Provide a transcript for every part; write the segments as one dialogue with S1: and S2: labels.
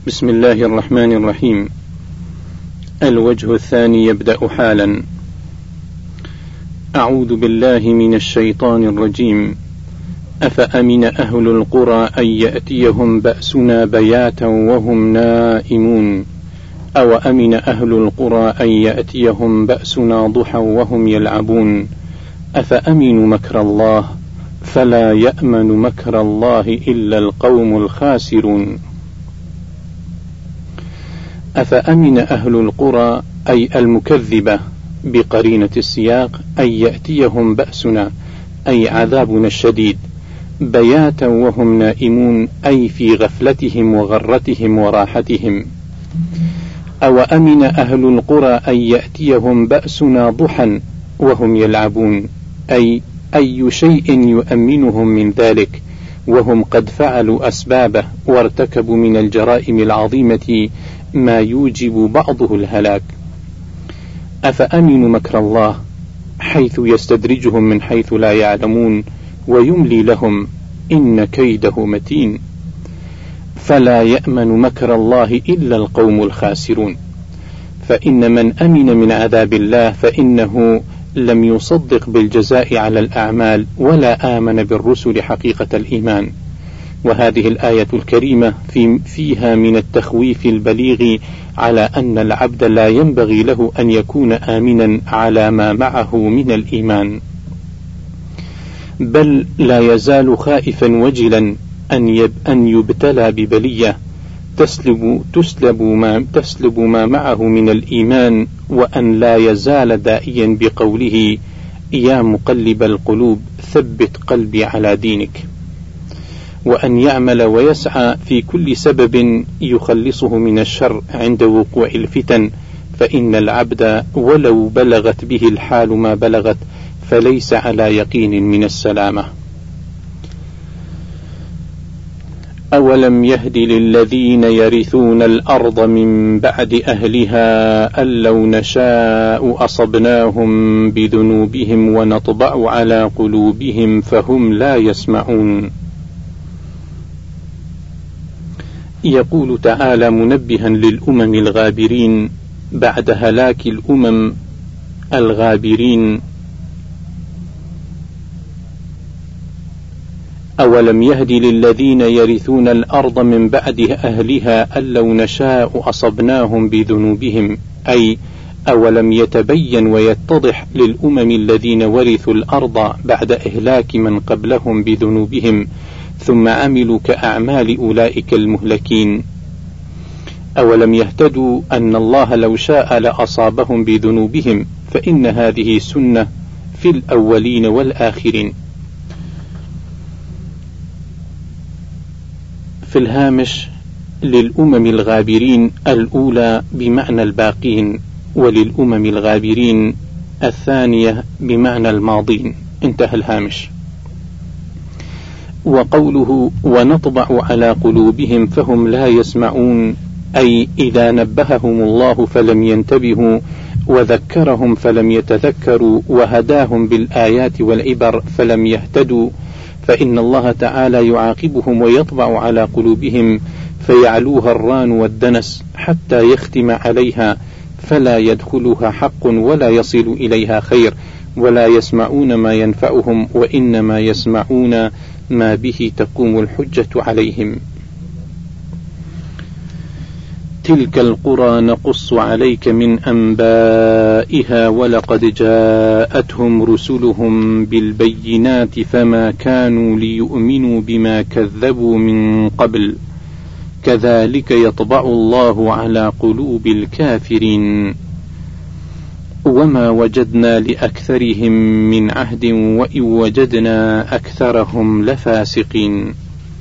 S1: بسم الله الرحمن الرحيم. الوجه الثاني يبدأ حالا. أعوذ بالله من الشيطان الرجيم. أفأمن أهل القرى أن يأتيهم بأسنا بياتا وهم نائمون أو أمن أهل القرى أن يأتيهم بأسنا ضحى وهم يلعبون أفأمنوا مكر الله فلا يأمن مكر الله إلا القوم الخاسرون. أفأمن أهل القرى أي المكذبة بقرينة السياق أن يأتيهم بأسنا أي عذابنا الشديد بياتا وهم نائمون أي في غفلتهم وغرتهم وراحتهم. أو أمن أهل القرى أن يأتيهم بأسنا ضحى وهم يلعبون أي شيء يؤمنهم من ذلك وهم قد فعلوا أسبابه وارتكبوا من الجرائم العظيمة ما يوجب بعضه الهلاك. أفأمنوا مكر الله حيث يستدرجهم من حيث لا يعلمون ويملي لهم إن كيده متين. فلا يأمن مكر الله إلا القوم الخاسرون. فإن من أمن من عذاب الله فإنه لم يصدق بالجزاء على الأعمال ولا آمن بالرسل حقيقة الإيمان. وهذه الآية الكريمة فيها من التخويف البليغ على أن العبد لا ينبغي له أن يكون آمنا على ما معه من الإيمان، بل لا يزال خائفا وجلا أن يبتلى ببلية تسلب ما معه من الإيمان، وأن لا يزال دائيا بقوله يا مقلب القلوب ثبت قلبي على دينك، وأن يعمل ويسعى في كل سبب يخلصه من الشر عند وقوع الفتن، فإن العبد ولو بلغت به الحال ما بلغت فليس على يقين من السلامة. أولم يهد للذين يرثون الأرض من بعد أهلها أن لو نشاء أصبناهم بذنوبهم ونطبع على قلوبهم فهم لا يسمعون. يقول تعالى منبها للأمم الغابرين بعد هلاك الأمم الغابرين: أولم يهد للذين يرثون الأرض من بعد أهلها أن لو نشاء أصبناهم بذنوبهم، أي أولم يتبين ويتضح للأمم الذين ورثوا الأرض بعد إهلاك من قبلهم بذنوبهم ثم عملوا كأعمال أولئك المهلكين. أولم يهتدوا أن الله لو شاء لأصابهم بذنوبهم، فإن هذه سنة في الأولين والآخرين. في الهامش: للأمم الغابرين الأولى بمعنى الباقين، وللأمم الغابرين الثانية بمعنى الماضين. انتهى الهامش. وقوله ونطبع على قلوبهم فهم لا يسمعون، أي إذا نبههم الله فلم ينتبهوا، وذكرهم فلم يتذكروا، وهداهم بالآيات والعبر فلم يهتدوا، فإن الله تعالى يعاقبهم ويطبع على قلوبهم فيعلوها الران والدنس حتى يختم عليها، فلا يدخلها حق ولا يصل إليها خير، ولا يسمعون ما ينفعهم، وإنما يسمعون ما به تقوم الحجة عليهم. تلك القرى نقص عليك من أنبائها ولقد جاءتهم رسلهم بالبينات فما كانوا ليؤمنوا بما كذبوا من قبل كذلك يطبع الله على قلوب الكافرين وما وجدنا لأكثرهم من عهد وإن وجدنا أكثرهم لفاسقين.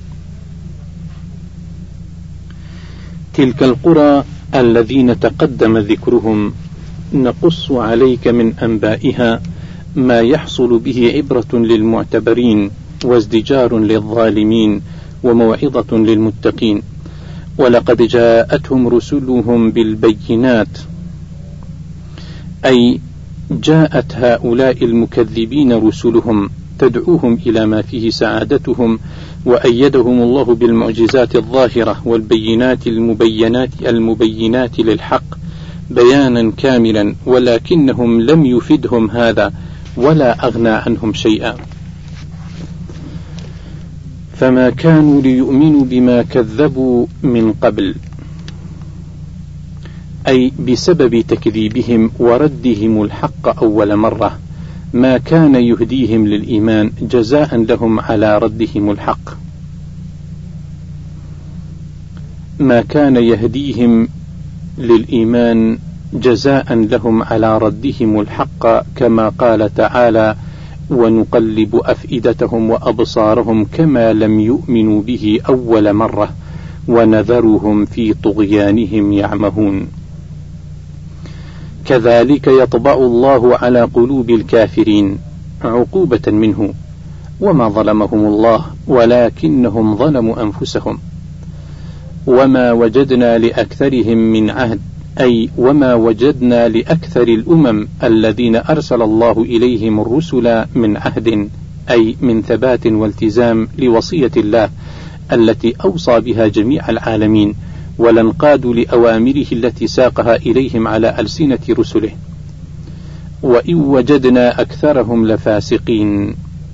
S1: تلك القرى الذين تقدم ذكرهم نقص عليك من أنبائها ما يحصل به عبرة للمعتبرين وازدجار للظالمين وموعظة للمتقين. ولقد جاءتهم رسلهم بالبينات، أي جاءت هؤلاء المكذبين رسلهم تدعوهم إلى ما فيه سعادتهم، وأيدهم الله بالمعجزات الظاهرة والبينات المبينات للحق بيانا كاملا، ولكنهم لم يفدهم هذا ولا أغنى عنهم شيئا، فما كانوا ليؤمنوا بما كذبوا من قبل، أي بسبب تكذيبهم وردهم الحق أول مرة، ما كان يهديهم للإيمان جزاء لهم على ردهم الحق، ما كان يهديهم للإيمان جزاء لهم على ردهم الحق، كما قال تعالى: ونقلب أفئدتهم وأبصارهم كما لم يؤمنوا به أول مرة ونذرهم في طغيانهم يعمهون. كذلك يطبع الله على قلوب الكافرين عقوبة منه، وما ظلمهم الله ولكنهم ظلموا أنفسهم. وما وجدنا لأكثرهم من عهد، أي وما وجدنا لأكثر الأمم الذين أرسل الله إليهم الرسل من عهد، أي من ثبات والتزام لوصية الله التي أوصى بها جميع العالمين، ولانقادوا لأوامره التي ساقها إليهم على ألسنة رسله. وإن وجدنا أكثرهم لفاسقين،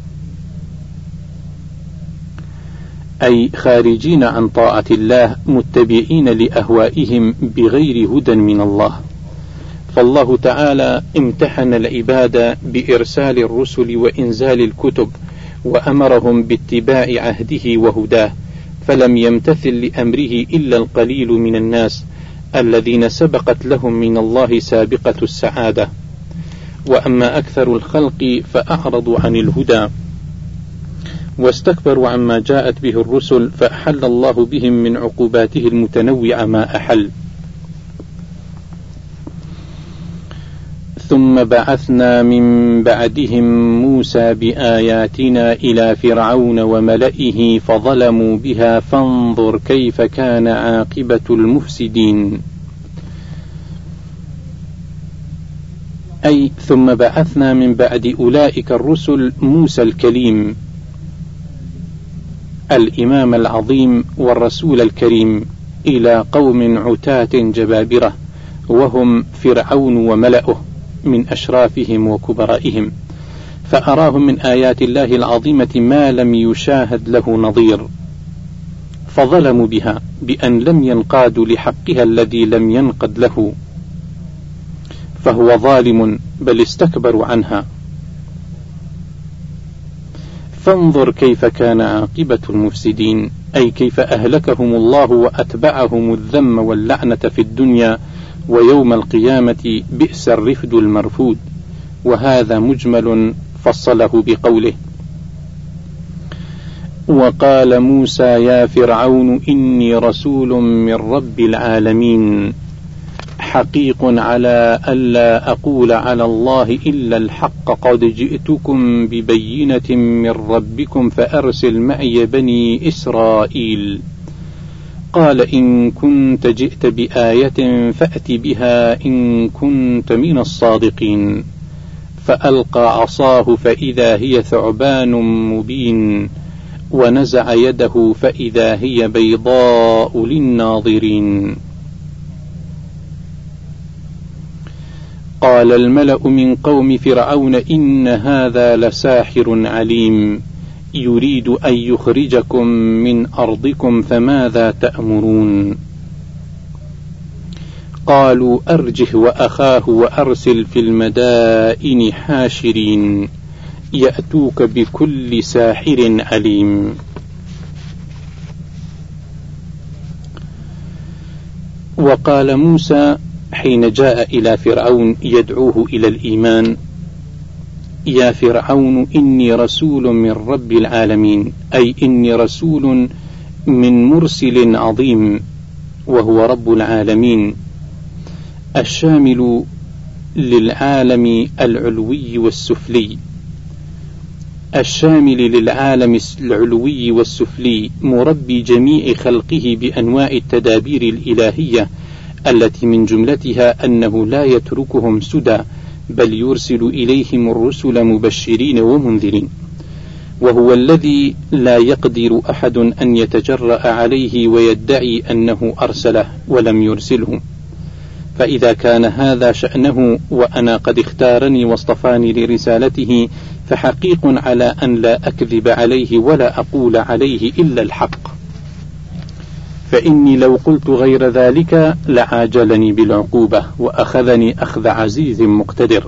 S1: أي خارجين عن طاعة الله متبعين لأهوائهم بغير هدى من الله. فالله تعالى امتحن العباد بإرسال الرسل وإنزال الكتب، وأمرهم باتباع عهده وهداه، فلم يمتثل لأمره إلا القليل من الناس الذين سبقت لهم من الله سابقة السعادة. وأما أكثر الخلق فأعرضوا عن الهدى واستكبروا عما جاءت به الرسل، فأحل الله بهم من عقوباته المتنوعة ما أحل. ثم بعثنا من بعدهم موسى بآياتنا إلى فرعون وملئه فظلموا بها، فانظر كيف كان عاقبة المفسدين. أي ثم بعثنا من بعد أولئك الرسل موسى الكليم الإمام العظيم والرسول الكريم إلى قوم عتاة جبابرة، وهم فرعون وملئه من أشرافهم وكبرائهم، فأراهم من آيات الله العظيمة ما لم يشاهد له نظير، فظلموا بها بأن لم ينقادوا لحقها الذي لم ينقد له، فهو ظالم بل استكبروا عنها. فانظر كيف كان عاقبة المفسدين، أي كيف أهلكهم الله وأتبعهم الذم واللعنة في الدنيا، ويوم القيامة بئس الرفد المرفود. وهذا مجمل فصله بقوله: وقال موسى يا فرعون إني رسول من رب العالمين، حقيق على ألا أقول على الله إلا الحق، قد جئتكم ببينة من ربكم فأرسل معي بني إسرائيل. قال إن كنت جئت بآية فأت بها إن كنت من الصادقين. فألقى عصاه فإذا هي ثعبان مبين، ونزع يده فإذا هي بيضاء للناظرين. قال الملأ من قوم فرعون إن هذا لساحر عليم، يريد أن يخرجكم من أرضكم فماذا تأمرون؟ قالوا أرجه وأخاه وأرسل في المدائن حاشرين يأتوك بكل ساحر عليم. وقال موسى حين جاء إلى فرعون يدعوه إلى الإيمان: يا فرعون إني رسول من رب العالمين، أي إني رسول من مرسل عظيم وهو رب العالمين، الشامل للعالم العلوي والسفلي، الشامل للعالم العلوي والسفلي، مربي جميع خلقه بأنواع التدابير الإلهية التي من جملتها أنه لا يتركهم سدى، بل يرسل إليهم الرسل مبشرين ومنذرين. وهو الذي لا يقدر أحد أن يتجرأ عليه ويدعي أنه أرسله ولم يرسله. فإذا كان هذا شأنه وأنا قد اختارني واصطفاني لرسالته، فحقيق على أن لا أكذب عليه ولا أقول عليه إلا الحق، فإني لو قلت غير ذلك لعاجلني بالعقوبة وأخذني أخذ عزيز مقتدر.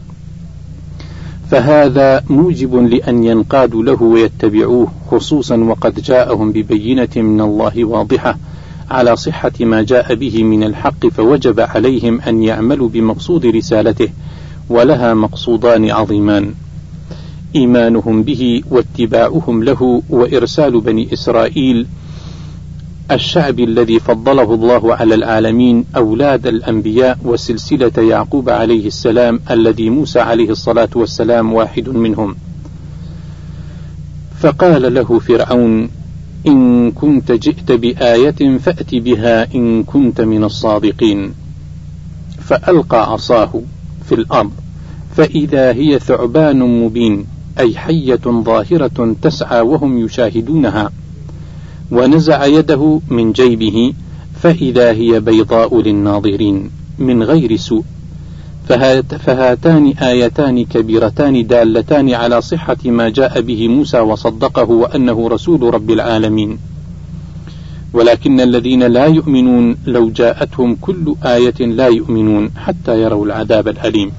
S1: فهذا موجب لأن ينقادوا له ويتبعوه، خصوصا وقد جاءهم ببينة من الله واضحة على صحة ما جاء به من الحق، فوجب عليهم أن يعملوا بمقصود رسالته، ولها مقصودان عظيمان: إيمانهم به واتباعهم له، وإرسال بني إسرائيل الشعب الذي فضله الله على العالمين أولاد الأنبياء وسلسلة يعقوب عليه السلام الذي موسى عليه الصلاة والسلام واحد منهم. فقال له فرعون: إن كنت جئت بآية فأت بها إن كنت من الصادقين. فألقى عصاه في الأرض فإذا هي ثعبان مبين، أي حية ظاهرة تسعى وهم يشاهدونها، ونزع يده من جيبه فإذا هي بيضاء للناظرين من غير سوء. فهاتان آيتان كبيرتان دالتان على صحة ما جاء به موسى وصدقه وأنه رسول رب العالمين. ولكن الذين لا يؤمنون لو جاءتهم كل آية لا يؤمنون حتى يروا العذاب الأليم.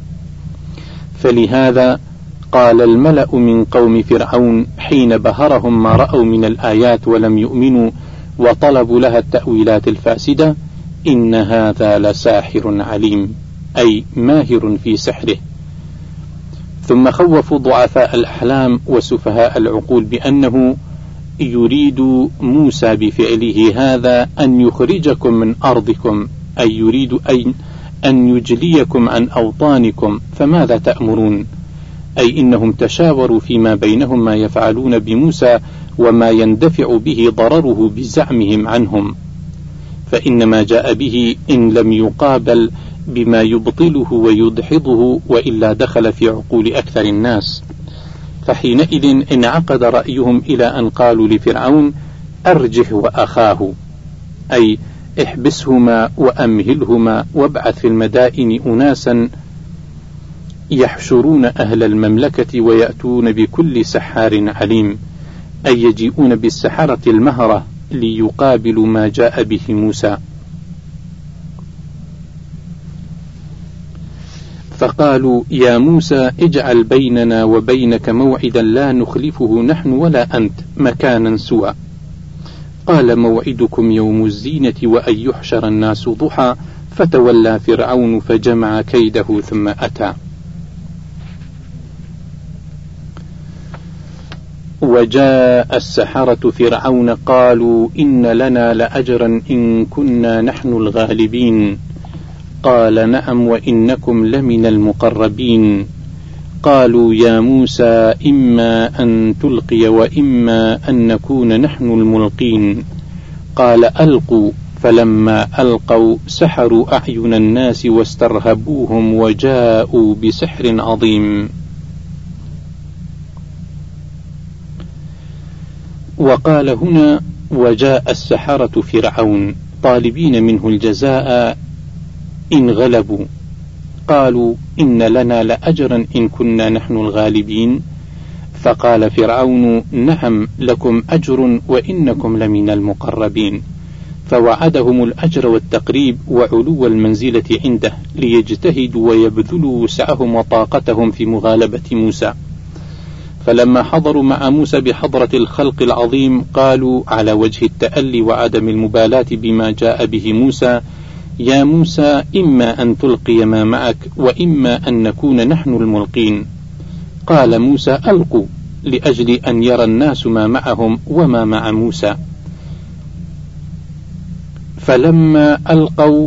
S1: فلهذا قال الملأ من قوم فرعون حين بهرهم ما رأوا من الآيات ولم يؤمنوا وطلبوا لها التأويلات الفاسدة: إن هذا لساحر عليم، أي ماهر في سحره. ثم خوفوا ضعفاء الأحلام وسفهاء العقول بأنه يريد موسى بفعله هذا أن يخرجكم من أرضكم، أي يريد أن يجليكم عن أوطانكم، فماذا تأمرون؟ أي إنهم تشاوروا فيما بينهم ما يفعلون بموسى وما يندفع به ضرره بزعمهم عنهم، فإن ما جاء به إن لم يقابل بما يبطله ويدحضه وإلا دخل في عقول أكثر الناس. فحينئذ انعقد رأيهم إلى أن قالوا لفرعون: أرجه وأخاه، أي احبسهما وأمهلهما وابعث في المدائن أناسا يحشرون أهل المملكة ويأتون بكل سحار عليم، أي يجيئون بالسحرة المهرة ليقابلوا ما جاء به موسى. فقالوا: يا موسى اجعل بيننا وبينك موعدا لا نخلفه نحن ولا أنت مكانا سوى. قال: موعدكم يوم الزينة وأن يحشر الناس ضحى. فتولى فرعون فجمع كيده ثم أتى. وجاء السحرة فرعون قالوا: إن لنا لأجرا إن كنا نحن الغالبين. قال: نعم وإنكم لمن المقربين. قالوا: يا موسى إما أن تلقي وإما أن نكون نحن الملقين. قال: ألقوا. فلما ألقوا سحروا أعين الناس واسترهبوهم وجاءوا بسحر عظيم. وقال هنا: وجاء السحرة فرعون طالبين منه الجزاء إن غلبوا. قالوا: إن لنا لأجرا إن كنا نحن الغالبين. فقال فرعون: نعم لكم أجر وإنكم لمن المقربين. فوعدهم الأجر والتقريب وعلو المنزلة عنده ليجتهدوا ويبذلوا وسعهم وطاقتهم في مغالبة موسى. فلما حضروا مع موسى بحضرة الخلق العظيم قالوا على وجه التألي وعدم المبالاة بما جاء به موسى: يا موسى إما أن تلقي ما معك وإما أن نكون نحن الملقين. قال موسى: ألقوا، لأجل أن يرى الناس ما معهم وما مع موسى. فلما ألقوا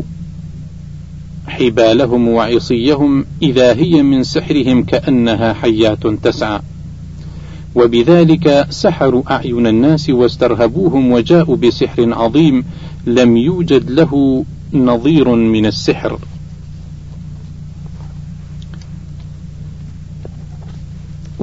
S1: حبالهم وعصيهم إذا هي من سحرهم كأنها حيات تسعى. وبذلك سحروا أعين الناس واسترهبوهم وجاءوا بسحر عظيم لم يوجد له نظير من السحر.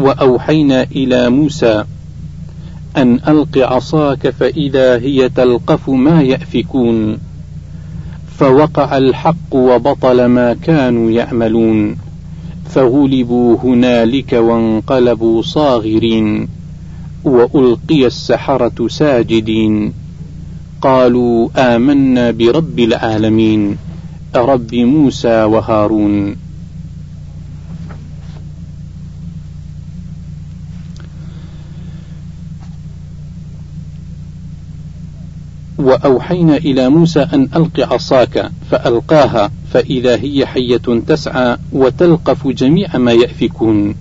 S1: وأوحينا إلى موسى أن ألق عصاك فإذا هي تلقف ما يأفكون فوقع الحق وبطل ما كانوا يعملون فغلبوا هنالك وانقلبوا صاغرين وألقي السحرة ساجدين قالوا آمنا برب العالمين رب موسى وهارون. وأوحينا إلى موسى أن ألق عصاك فألقاها فإذا هي حية تسعى وتلقف جميع ما يأفكون،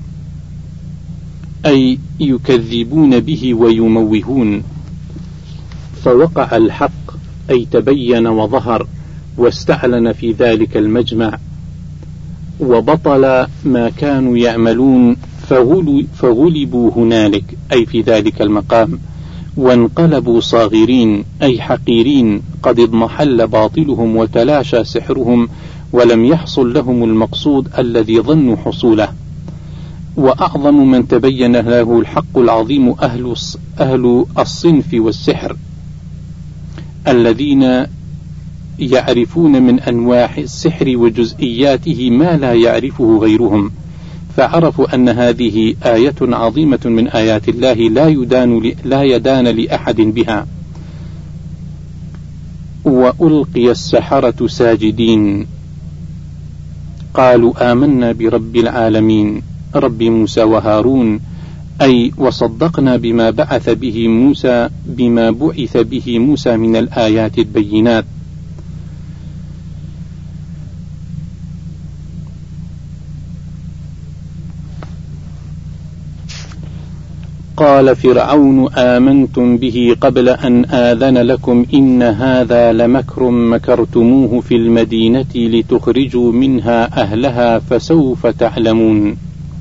S1: أي يكذبون به ويموهون. فوقع الحق أي تبين وظهر واستعلن في ذلك المجمع، وبطل ما كانوا يعملون فغلبوا هنالك أي في ذلك المقام، وانقلبوا صاغرين أي حقيرين قد اضمحل باطلهم وتلاشى سحرهم ولم يحصل لهم المقصود الذي ظنوا حصوله. وأعظم من تبين له الحق العظيم أهل الصنف والسحر الذين يعرفون من أنواع السحر وجزئياته ما لا يعرفه غيرهم، فعرفوا أن هذه آية عظيمة من آيات الله لا يدان لأحد بها. وألقي السحرة ساجدين قالوا آمنا برب العالمين رب موسى وهارون، أي وصدقنا بما بعث به موسى من الآيات البينات. قال فرعون آمنتم به قبل أن آذن لكم إن هذا لمكر مكرتموه في المدينة لتخرجوا منها أهلها فسوف تعلمون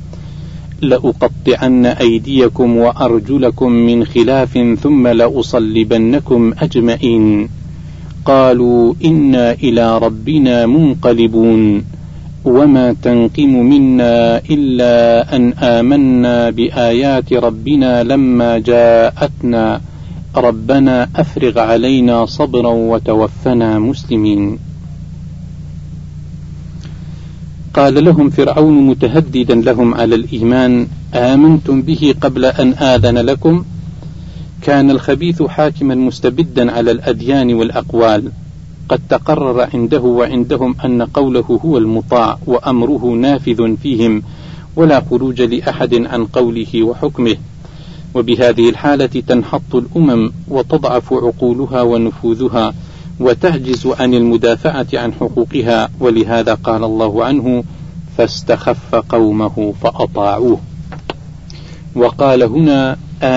S1: لأقطعن أيديكم وأرجلكم من خلاف ثم لأصلبنكم أجمعين قالوا إنا إلى ربنا منقلبون وما تنقم منا إلا أن آمنا بآيات ربنا لما جاءتنا ربنا أفرغ علينا صبرا وتوفنا مسلمين. قال لهم فرعون متهددا لهم على الإيمان آمنتم به قبل أن آذن لكم. كان الخبيث حاكما مستبدا على الأديان والأقوال، قد تقرر عنده وعندهم أن قوله هو المطاع وأمره نافذ فيهم ولا خروج لأحد عن قوله وحكمه، وبهذه الحالة تنحط الأمم وتضعف عقولها ونفوذها وتعجز عن المدافعة عن حقوقها، ولهذا قال الله عنه فاستخف قومه فأطاعوه. وقال هنا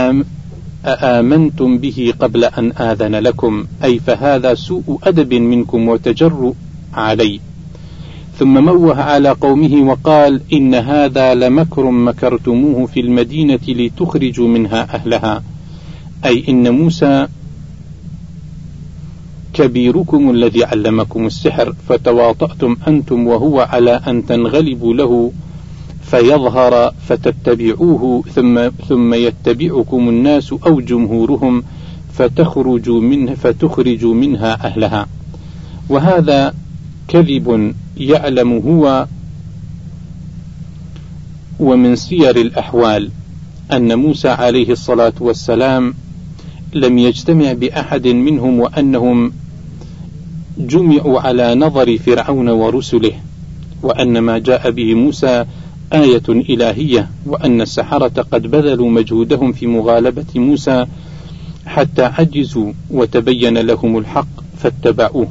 S1: آمنتم به قبل أن آذن لكم، أي فهذا سوء أدب منكم وتجرؤ عليه. ثم موه على قومه وقال إن هذا لمكر مكرتموه في المدينة لتخرجوا منها أهلها، أي إن موسى كبيركم الذي علمكم السحر فتواطأتم أنتم وهو على أن تنغلبوا له فيظهر فتتبعوه ثم يتبعكم الناس أو جمهورهم فتخرجوا منها أهلها. وهذا كذب يعلم هو. ومن سير الأحوال أن موسى عليه الصلاة والسلام لم يجتمع بأحد منهم وأنهم جمعوا على نظر فرعون ورسله، وأن ما جاء به موسى آية إلهية، وأن السحرة قد بذلوا مجهودهم في مغالبة موسى حتى عجزوا وتبين لهم الحق فاتبعوه.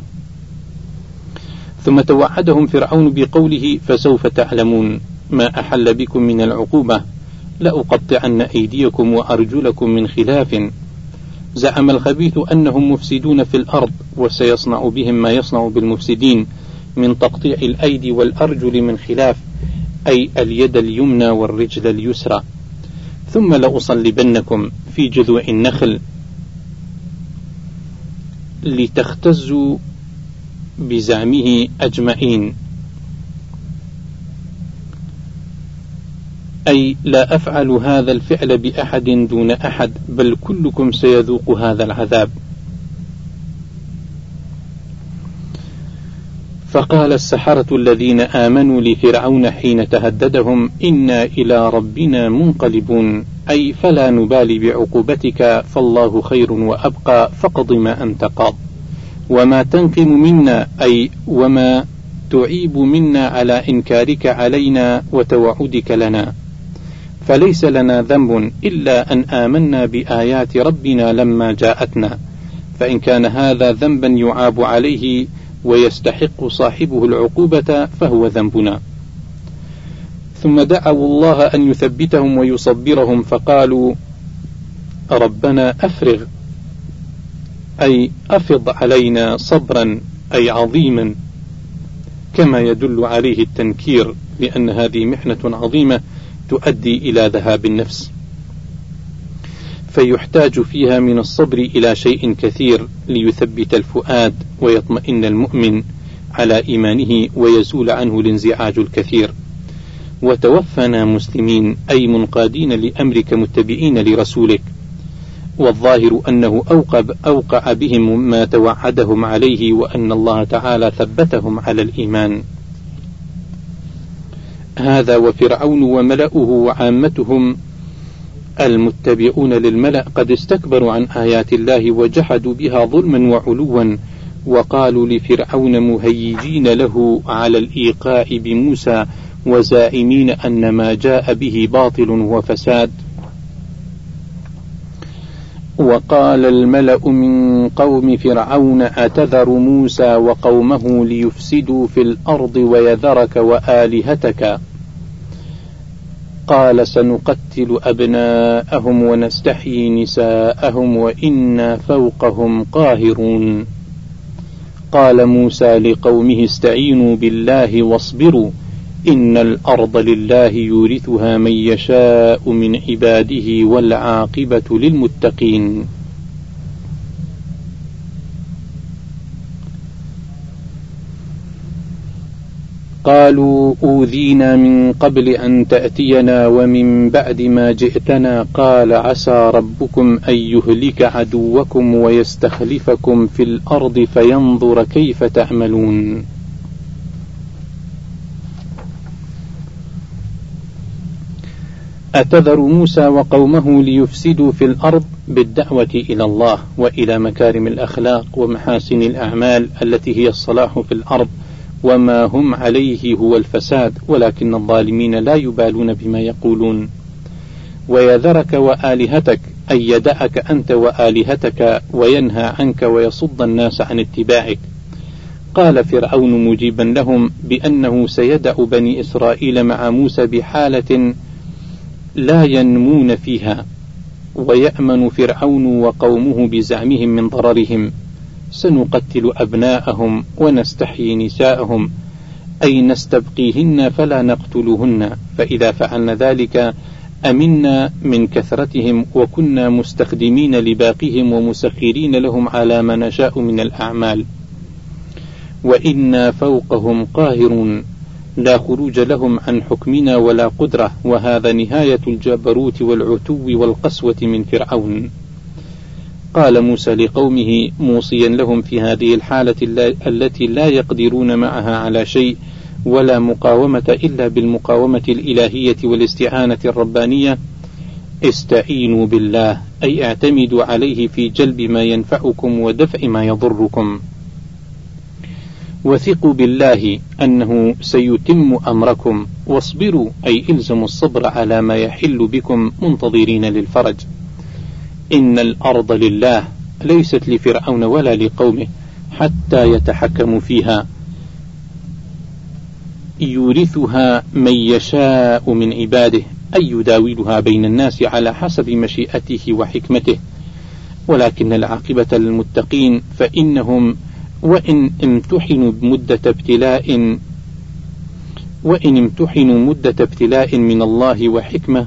S1: ثم توعدهم فرعون بقوله فسوف تعلمون ما أحل بكم من العقوبة لأقطعن أيديكم وأرجلكم من خلاف. زعم الخبيث أنهم مفسدون في الأرض وسيصنع بهم ما يصنع بالمفسدين من تقطيع الأيدي والأرجل من خلاف، أي اليد اليمنى والرجل اليسرى. ثم لأصلبنكم في جذوع النخل لتختزوا بزعمه أجمعين. أي لا أفعل هذا الفعل بأحد دون أحد، بل كلكم سيذوق هذا العذاب. فقال السحرة الذين آمنوا لفرعون حين تهددهم: إنا إلى ربنا منقلبون، أي فلا نبالي بعقوبتك، فالله خير وأبقى، فاقض ما أنت قاض، وما تنقم منا، أي وما تعيب منا على إنكارك علينا وتوعدك لنا، فليس لنا ذنب إلا أن آمنا بآيات ربنا لما جاءتنا، فإن كان هذا ذنبا يعاب عليه ويستحق صاحبه العقوبة فهو ذنبنا. ثم دعوا الله أن يثبتهم ويصبرهم، فقالوا: ربنا أفرغ، أي أفض علينا صبرا، أي عظيما، كما يدل عليه التنكير، لأن هذه محنة عظيمة تؤدي إلى ذهاب النفس، فيحتاج فيها من الصبر إلى شيء كثير ليثبت الفؤاد ويطمئن المؤمن على إيمانه ويزول عنه الانزعاج الكثير. وتوفنا مسلمين، أي منقادين لأمرك متبعين لرسولك. والظاهر أنه أوقع بهم ما توعدهم عليه، وأن الله تعالى ثبتهم على الإيمان. هذا وفرعون وملأه وعامتهم المتبعون للملأ قد استكبروا عن آيات الله وجحدوا بها ظلما وعلوا، وقالوا لفرعون مهيجين له على الإيقاع بموسى وزاعمين أن ما جاء به باطل وفساد. وقال الملأ من قوم فرعون: أتذر موسى وقومه ليفسدوا في الأرض ويذرك وآلهتك؟ قال: سنقتل أبناءهم ونستحيي نساءهم وإنا فوقهم قاهرون. قال موسى لقومه: استعينوا بالله واصبروا، إن الأرض لله يورثها من يشاء من عباده والعاقبة للمتقين. قالوا: أوذينا من قبل أن تأتينا ومن بعد ما جئتنا. قال: عسى ربكم أن يهلك عدوكم ويستخلفكم في الأرض فينظر كيف تعملون. أتذر موسى وقومه ليفسدوا في الأرض بالدعوة إلى الله وإلى مكارم الأخلاق ومحاسن الأعمال التي هي الصلاح في الأرض، وما هم عليه هو الفساد، ولكن الظالمين لا يبالون بما يقولون. ويذرك وآلهتك، أي يدعك أنت وآلهتك وينهى عنك ويصد الناس عن اتباعك. قال فرعون مجيبا لهم بأنه سيدع بني إسرائيل مع موسى بحالة لا ينمون فيها، ويأمن فرعون وقومه بزعمهم من ضررهم. سنقتل أبناءهم ونستحيي نساءهم، أي نستبقيهن فلا نقتلهن، فإذا فعلنا ذلك أمنا من كثرتهم، وكنا مستخدمين لباقيهم ومسخرين لهم على ما نشاء من الأعمال، وإنا فوقهم قاهرون، لا خروج لهم عن حكمنا ولا قدرة. وهذا نهاية الجبروت والعتو والقسوة من فرعون. قال موسى لقومه موصيا لهم في هذه الحالة التي لا يقدرون معها على شيء ولا مقاومة إلا بالمقاومة الإلهية والاستعانة الربانية: استعينوا بالله، أي اعتمدوا عليه في جلب ما ينفعكم ودفع ما يضركم، وثقوا بالله أنه سيتم أمركم، واصبروا، أي إلزموا الصبر على ما يحل بكم منتظرين للفرج. إن الأرض لله، ليست لفرعون ولا لقومه حتى يتحكموا فيها، يورثها من يشاء من عباده، أي يداولها بين الناس على حسب مشيئته وحكمته. ولكن العاقبة للمتقين، فإنهم وإن امتحنوا مدة ابتلاء من الله وحكمة،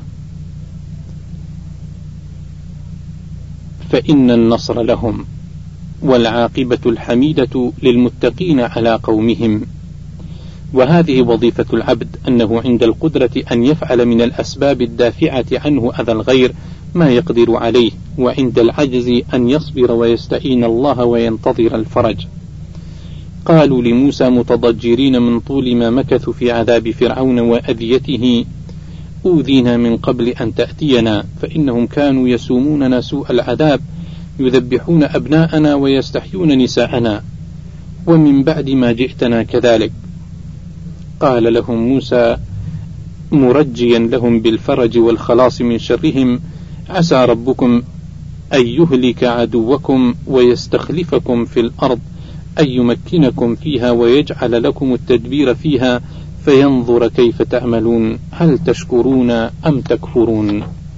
S1: فإن النصر لهم، والعاقبة الحميدة للمتقين على قومهم. وهذه وظيفة العبد، أنه عند القدرة أن يفعل من الأسباب الدافعة عنه أذى الغير ما يقدر عليه، وعند العجز أن يصبر ويستعين الله وينتظر الفرج. قالوا لموسى متضجرين من طول ما مكثوا في عذاب فرعون وأذيته: أوذينا من قبل أن تأتينا، فإنهم كانوا يسوموننا سوء العذاب، يذبحون أبناءنا ويستحيون نساءنا، ومن بعد ما جئتنا كذلك. قال لهم موسى مرجيا لهم بالفرج والخلاص من شرهم: عسى ربكم أن يهلك عدوكم ويستخلفكم في الأرض، أن يمكنكم فيها ويجعل لكم التدبير فيها، فينظر كيف تعملون، هل تشكرون أم تكفرون.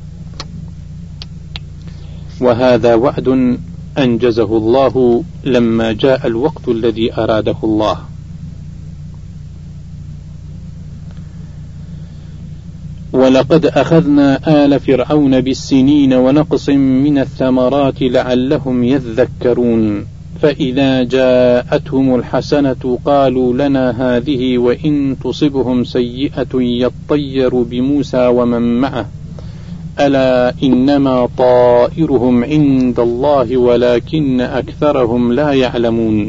S1: وهذا وعد أنجزه الله لما جاء الوقت الذي أراده الله. ولقد أخذنا آل فرعون بالسنين ونقص من الثمرات لعلهم يذكرون، فإذا جاءتهم الحسنة قالوا لنا هذه، وإن تصبهم سيئة يطيروا بموسى ومن معه، ألا إنما طائرهم عند الله ولكن أكثرهم لا يعلمون.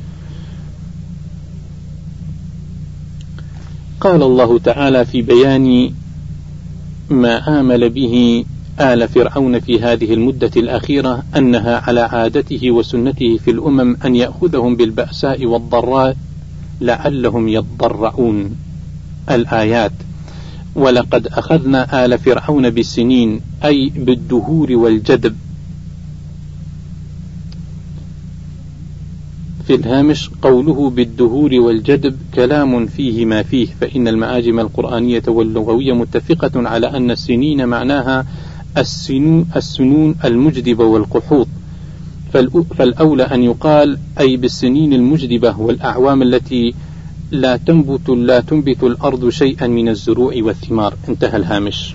S1: قال الله تعالى في بيان ما آمل به آل فرعون في هذه المدة الأخيرة أنها على عادته وسنته في الأمم أن يأخذهم بالبأساء والضراء لعلهم يضرعون. الآيات: ولقد أخذنا آل فرعون بالسنين، أي بالدهور والجدب. في الهامش قوله بالدهور والجدب كلام فيه ما فيه، فإن المعاجم القرآنية واللغوية متفقة على أن السنين معناها السنون المجدبة والقحوط، فالأولى أن يقال أي بالسنين المجدبة والأعوام التي لا تنبت الأرض شيئا من الزروع والثمار. انتهى الهامش.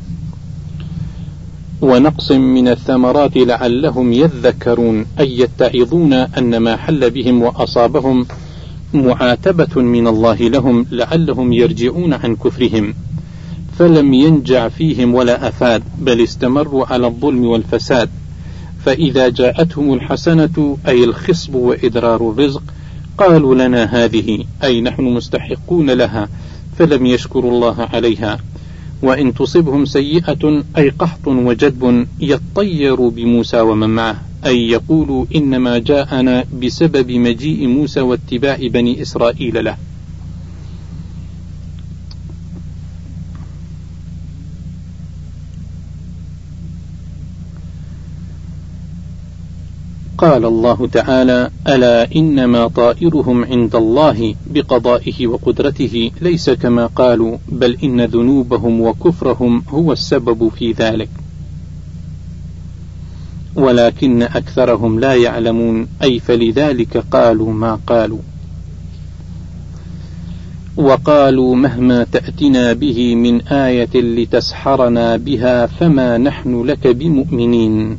S1: ونقص من الثمرات لعلهم يذكرون، أي يتعظون أن ما حل بهم وأصابهم معاتبة من الله لهم لعلهم يرجعون عن كفرهم، فلم ينجع فيهم ولا أفاد، بل استمروا على الظلم والفساد. فإذا جاءتهم الحسنة أي الخصب وإدرار الرزق قالوا لنا هذه، أي نحن مستحقون لها، فلم يشكروا الله عليها. وإن تصبهم سيئة أي قحط وجدب يطيروا بموسى ومن معه، أي يقولوا إنما جاءنا بسبب مجيء موسى واتباع بني إسرائيل له. قال الله تعالى: ألا إنما طائرهم عند الله بقضائه وقدرته، ليس كما قالوا، بل إن ذنوبهم وكفرهم هو السبب في ذلك، ولكن أكثرهم لا يعلمون، أي فلذلك قالوا ما قالوا. وقالوا مهما تأتنا به من آية لتسحرنا بها فما نحن لك بمؤمنين.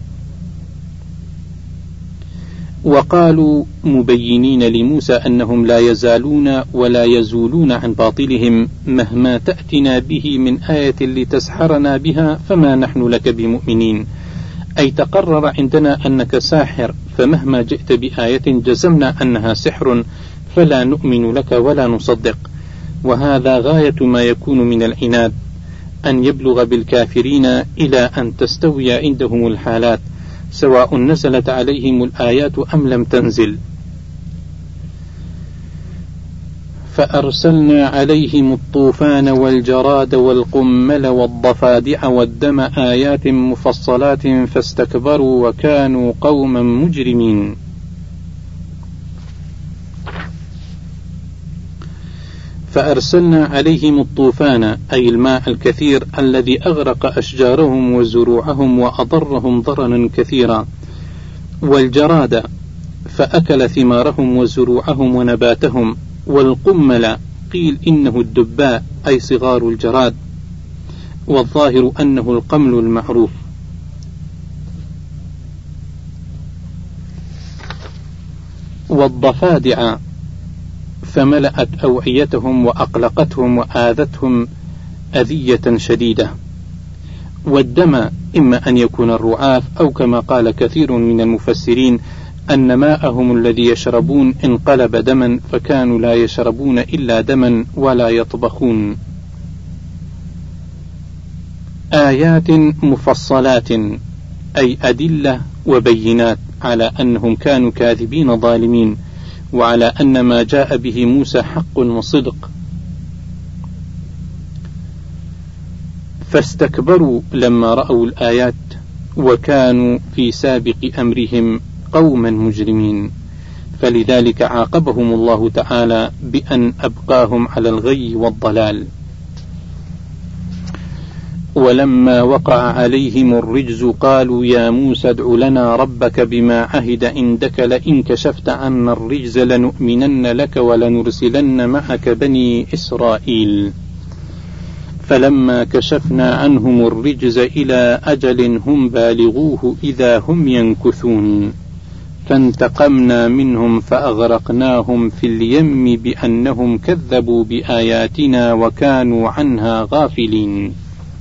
S1: وقالوا مبينين لموسى أنهم لا يزالون ولا يزولون عن باطلهم: مهما تأتنا به من آية لتسحرنا بها فما نحن لك بمؤمنين، أي تقرر عندنا أنك ساحر، فمهما جئت بآية جزمنا أنها سحر، فلا نؤمن لك ولا نصدق. وهذا غاية ما يكون من العناد، أن يبلغ بالكافرين إلى أن تستوي عندهم الحالات، سواء نزلت عليهم الآيات أم لم تنزل. فأرسلنا عليهم الطوفان والجراد والقمل والضفادع والدم آيات مفصلات فاستكبروا وكانوا قوما مجرمين. فأرسلنا عليهم الطوفان أي الماء الكثير الذي أغرق أشجارهم وزروعهم وأضرهم ضررا كثيرا، والجراد فأكل ثمارهم وزروعهم ونباتهم، والقمل قيل إنه الدباء أي صغار الجراد، والظاهر أنه القمل المعروف. والضفادع فملأت أوعيتهم وأقلقتهم وآذتهم أذية شديدة. والدم إما أن يكون الرعاف، أو كما قال كثير من المفسرين أن ماءهم الذي يشربون انقلب دما، فكانوا لا يشربون إلا دما ولا يطبخون. آيات مفصلات أي أدلة وبينات على أنهم كانوا كاذبين ظالمين، وعلى أن ما جاء به موسى حق وصدق. فاستكبروا لما رأوا الآيات، وكانوا في سابق أمرهم قوما مجرمين، فلذلك عاقبهم الله تعالى بأن أبقاهم على الغي والضلال. ولما وقع عليهم الرجز قالوا يا موسى ادع لنا ربك بما عهد عندك لئن كشفت عنا الرجز لنؤمنن لك ولنرسلن معك بني إسرائيل. فلما كشفنا عنهم الرجز إلى أجل هم بالغوه إذا هم ينكثون فانتقمنا منهم فأغرقناهم في اليم بأنهم كذبوا بآياتنا وكانوا عنها غافلين.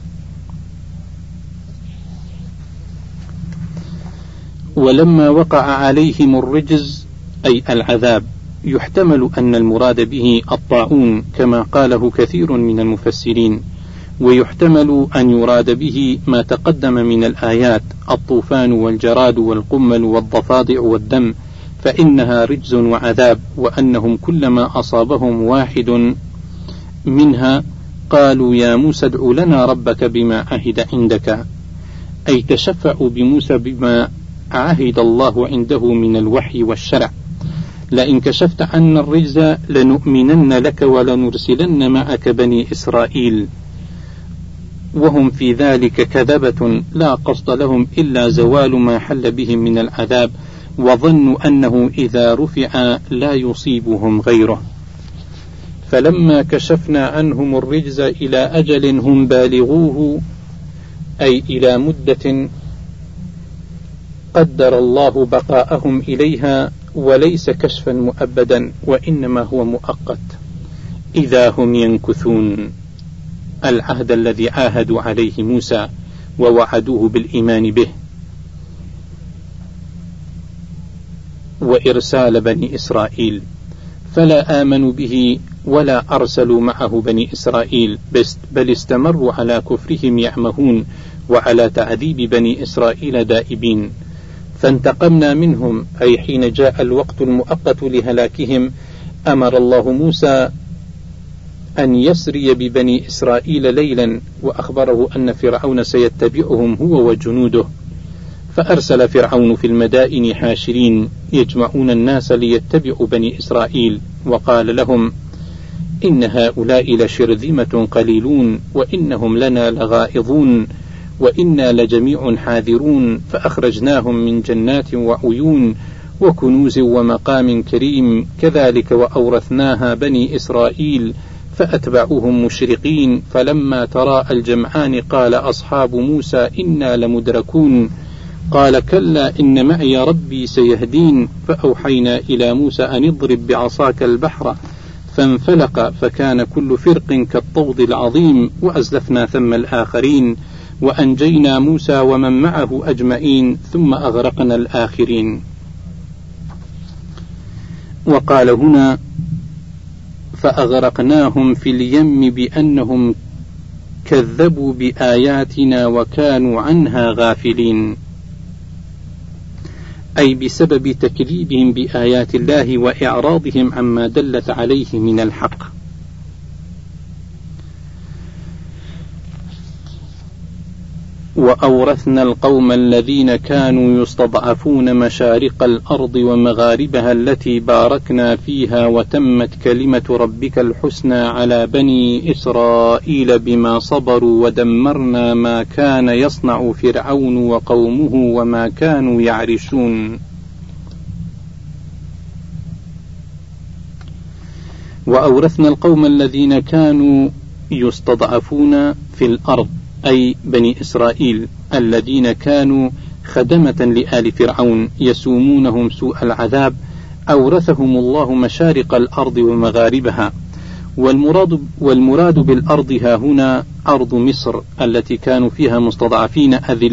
S1: ولما وقع عليهم الرجز أي العذاب، يحتمل أن المراد به الطاعون كما قاله كثير من المفسرين، ويحتمل أن يراد به ما تقدم من الآيات، الطوفان والجراد والقمل والضفادع والدم، فإنها رجز وعذاب، وأنهم كلما أصابهم واحد منها قالوا يا موسى ادع لنا ربك بما عهد عندك، أي تشفعوا بموسى بما عهد الله عنده من الوحي والشرع. لئن كشفت عنا الرجز لنؤمنن لك ولنرسلن معك بني إسرائيل. وهم في ذلك كذبة لا قصد لهم إلا زوال ما حل بهم من العذاب، وظنوا أنه إذا رفع لا يصيبهم غيره. فلما كشفنا عنهم الرجز إلى أجل هم بالغوه أي إلى مدة قدر الله بقاءهم إليها، وليس كشفا مؤبدا وإنما هو مؤقت، إذا هم ينكثون العهد الذي عاهدوا عليه موسى ووعدوه بالإيمان به وإرسال بني إسرائيل، فلا آمنوا به ولا أرسلوا معه بني إسرائيل، بل استمروا على كفرهم يعمهون وعلى تعذيب بني إسرائيل دائبين. فانتقمنا منهم أي حين جاء الوقت المؤقت لهلاكهم أمر الله موسى أن يسري ببني إسرائيل ليلا، وأخبره أن فرعون سيتبعهم هو وجنوده، فأرسل فرعون في المدائن حاشرين يجمعون الناس ليتبعوا بني إسرائيل، وقال لهم إن هؤلاء لشرذمة قليلون وإنهم لنا لغائظون وإنا لجميع حاذرون، فأخرجناهم من جنات وعيون وكنوز ومقام كريم، كذلك وأورثناها بني إسرائيل فأتبعوهم مشرقين. فلما تراءى الجمعان قال أصحاب موسى إنا لمدركون، قال كلا إن معي ربي سيهدين، فأوحينا إلى موسى أن اضرب بعصاك البحر فانفلق فكان كل فرق كالطود العظيم، وأزلفنا ثم الآخرين وأنجينا موسى ومن معه أجمعين ثم أغرقنا الآخرين. وقال هنا فأغرقناهم في اليم بأنهم كذبوا بآياتنا وكانوا عنها غافلين، أي بسبب تكذيبهم بآيات الله وإعراضهم عما دلت عليه من الحق. وأورثنا القوم الذين كانوا يستضعفون مشارق الأرض ومغاربها التي باركنا فيها، وتمت كلمة ربك الحسنى على بني إسرائيل بما صبروا، ودمرنا ما كان يصنع فرعون وقومه وما كانوا يعرشون. وأورثنا القوم الذين كانوا يستضعفون في الأرض أي بني إسرائيل الذين كانوا خدمة لآل فرعون يسومونهم سوء العذاب أورثهم الله مشارق الأرض ومغاربها، والمراد بالأرض ها هنا أرض مصر التي كانوا فيها مستضعفين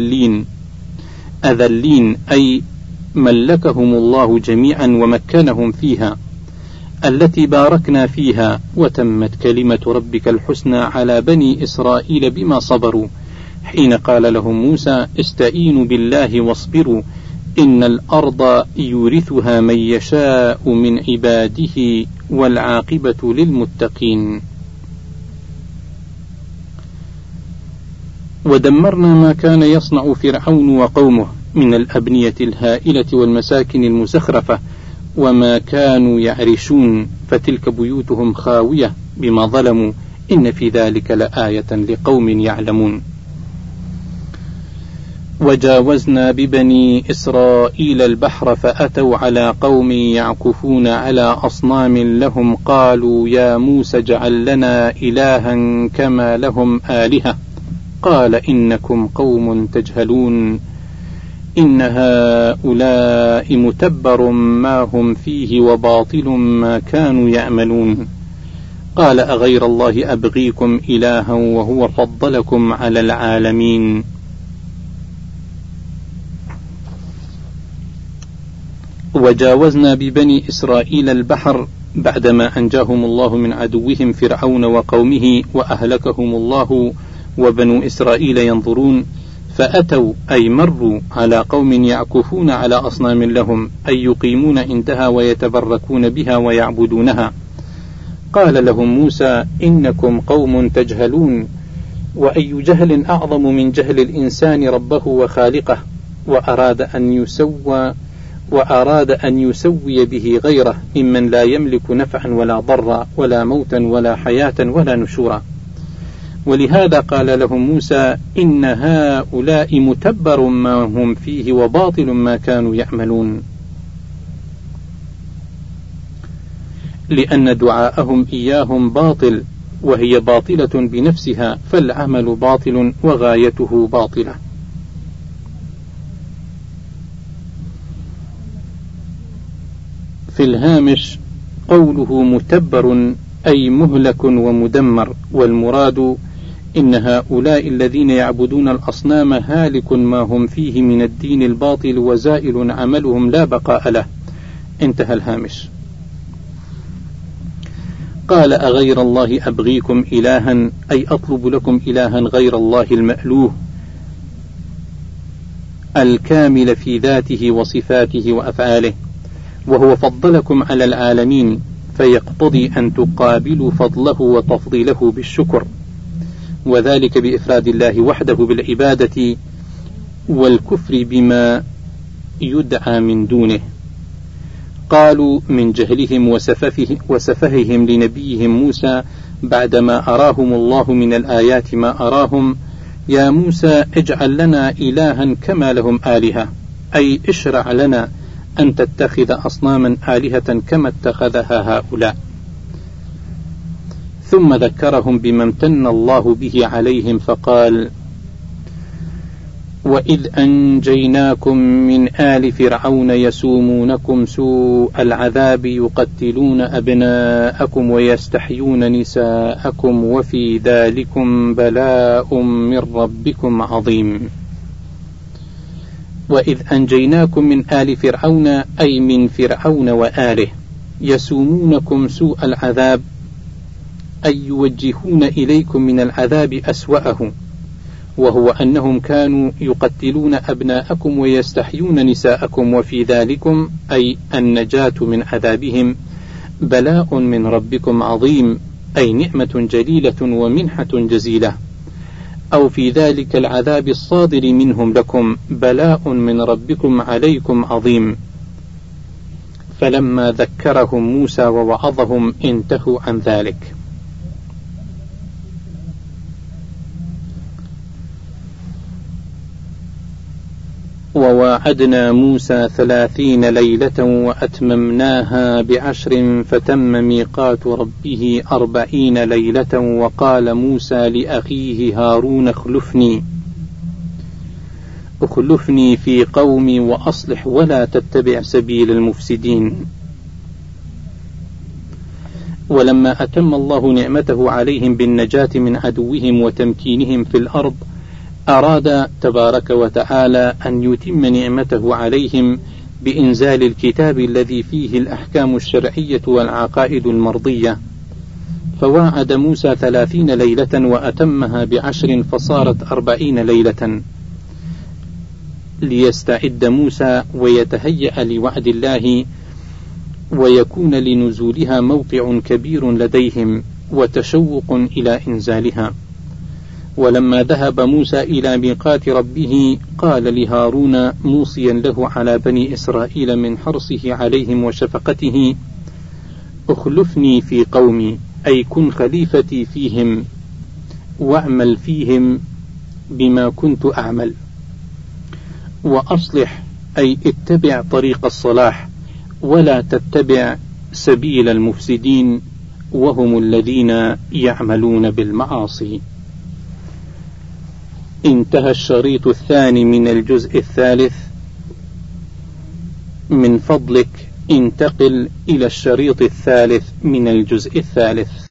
S1: أذلين، أي ملكهم الله جميعا ومكنهم فيها، التي باركنا فيها، وتمت كلمة ربك الحسنى على بني إسرائيل بما صبروا، حين قال لهم موسى استعينوا بالله واصبروا إن الأرض يورثها من يشاء من عباده والعاقبة للمتقين. ودمرنا ما كان يصنع فرعون وقومه من الأبنية الهائلة والمساكن المزخرفة وما كانوا يعرشون، فتلك بيوتهم خاوية بما ظلموا، إن في ذلك لآية لقوم يعلمون. وجاوزنا ببني إسرائيل البحر فأتوا على قوم يعكفون على أصنام لهم، قالوا يا موسى اجعل لنا إلها كما لهم آلهة، قال إنكم قوم تجهلون إن هؤلاء متبر ما هم فيه وباطل ما كانوا يعملون. قال أغير الله أبغيكم إلها وهو فضلكم على العالمين. وجاوزنا ببني إسرائيل البحر بعدما أنجاهم الله من عدوهم فرعون وقومه وأهلكهم الله وبنو إسرائيل ينظرون، فأتوا أي مروا على قوم يعكفون على أصنام لهم، أي يقيمون عندها ويتبركون بها ويعبدونها. قال لهم موسى إنكم قوم تجهلون، وأي جهل أعظم من جهل الإنسان ربه وخالقه، وأراد أن يسوي به غيره ممن لا يملك نفعا ولا ضرا ولا موتا ولا حياة ولا نشورا. ولهذا قال لهم موسى إن هؤلاء متبر ما هم فيه وباطل ما كانوا يعملون، لأن دعاءهم إياهم باطل، وهي باطلة بنفسها، فالعمل باطل وغايته باطلة. في الهامش قوله متبر أي مهلك ومدمر، والمراد إن هؤلاء الذين يعبدون الأصنام هالك ما هم فيه من الدين الباطل وزائل عملهم لا بقاء له. انتهى الهامش. قال أغير الله أبغيكم إلها، أي أطلب لكم إلها غير الله المألوه الكامل في ذاته وصفاته وأفعاله، وهو فضلكم على العالمين، فيقتضي أن تقابلوا فضله وتفضيله بالشكر، وذلك بإفراد الله وحده بالعبادة والكفر بما يدعى من دونه. قالوا من جهلهم وسفههم لنبيهم موسى بعدما أراهم الله من الآيات ما أراهم، يا موسى اجعل لنا إلها كما لهم آلهة، أي اشرع لنا أن تتخذ أصناما آلهة كما اتخذها هؤلاء. ثم ذكرهم بما امتن الله به عليهم فقال وإذ أنجيناكم من آل فرعون يسومونكم سوء العذاب يقتلون أبناءكم ويستحيون نساءكم وفي ذلكم بلاء من ربكم عظيم. وإذ أنجيناكم من آل فرعون أي من فرعون وآله، يسومونكم سوء العذاب أي يوجهون إليكم من العذاب أسوأه، وهو أنهم كانوا يقتلون أبناءكم ويستحيون نساءكم، وفي ذلكم أي النجاة من عذابهم بلاء من ربكم عظيم، أي نعمة جليلة ومنحة جزيلة، أو في ذلك العذاب الصادر منهم لكم بلاء من ربكم عليكم عظيم. فلما ذكرهم موسى ووعظهم انتهوا عن ذلك. وواعدنا موسى 30 ليلة وأتممناها ب10 فتم ميقات ربه 40 ليلة. وقال موسى لأخيه هارون اخلفني في قومي وأصلح ولا تتبع سبيل المفسدين. ولما أتم الله نعمته عليهم بالنجاة من عدوهم وتمكينهم في الأرض، أراد تبارك وتعالى أن يتم نعمته عليهم بإنزال الكتاب الذي فيه الأحكام الشرعية والعقائد المرضية، فواعد موسى 30 ليلة وأتمها ب10 فصارت 40 ليلة، ليستعد موسى ويتهيأ لوعد الله، ويكون لنزولها موقع كبير لديهم وتشوق إلى إنزالها. ولما ذهب موسى إلى ميقات ربه قال لهارون موصيا له على بني إسرائيل من حرصه عليهم وشفقته: اخلفني في قومي، أي كن خليفتي فيهم، واعمل فيهم بما كنت أعمل، وأصلح، أي اتبع طريق الصلاح، ولا تتبع سبيل المفسدين وهم الذين يعملون بالمعاصي. انتهى الشريط الثاني من الجزء الثالث. من فضلك انتقل إلى الشريط الثالث من الجزء الثالث.